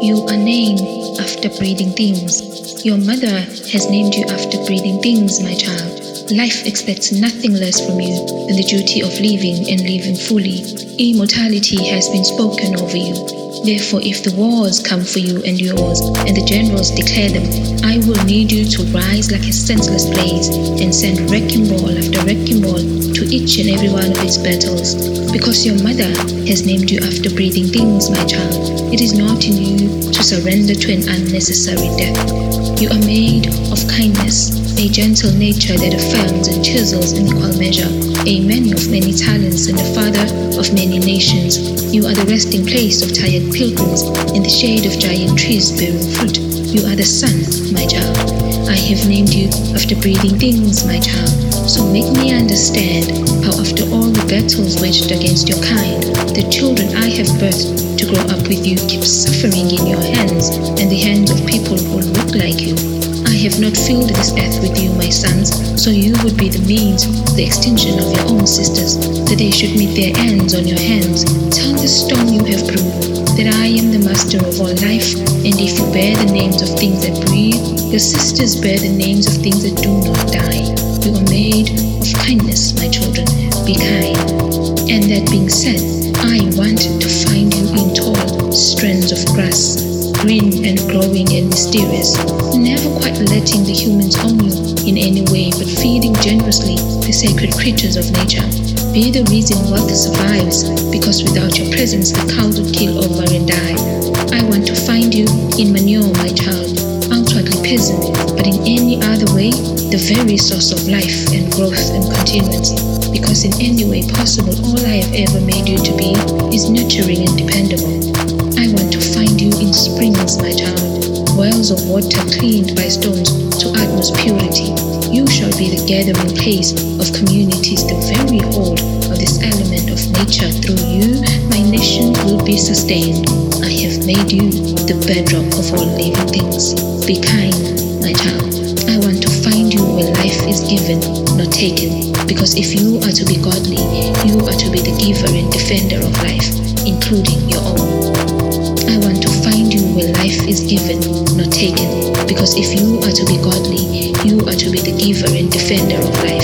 You are named after breathing things. Your mother has named you after breathing things, my child. Life expects nothing less from you than the duty of living and living fully. Immortality has been spoken over you. Therefore, if the wars come for you and yours, and the generals declare them, I will need you to rise like a senseless blaze and send wrecking ball after wrecking ball to each and every one of its battles. Because your mother has named you after breathing things, my child, it is not in you to surrender to an unnecessary death. You are made of kindness, a gentle nature that affirms and chisels in equal measure, a man of many talents and the father of many nations. You are the resting place of tired pilgrims in the shade of giant trees bearing fruit. You are the sun, my child. I have named you after breathing things, my child. So make me understand how after all the battles waged against your kind, the children I have birthed to grow up with you keep suffering in your hands and the hands of people who look like you. I have not filled this earth with you, my sons, so you would be the means, the extension of your own sisters, that they should meet their ends on your hands. Tell the stone you have proved that I am the master of all life, and if you bear the names of things that breathe, your sisters bear the names of things that do not die. You are made of kindness, my children. Be kind. And that being said, I want to find you in tall strands of grass, green and glowing and mysterious, never quite letting the humans own you in any way, but feeding generously the sacred creatures of nature. Be the reason wealth survives, because without your presence the cows would kill over and die. I want to find you in manure, my child, outwardly peasant, but in any other way, the very source of life and growth and continuance. Because in any way possible, all I have ever made you to be is nurturing and dependable. I want to find you in springs, my child, wells of water cleaned by stones to utmost purity. You shall be the gathering place of communities, the very hold of this element of nature. Through you, my nation will be sustained. I have made you the bedrock of all living things. Be kind, my child. I want to find you where life is given, not taken. Because if you are to be godly, you are to be the giver and defender of life, including your own. I want to find you where life is given, not taken. Because if you are to be godly, you are to be the giver and defender of life,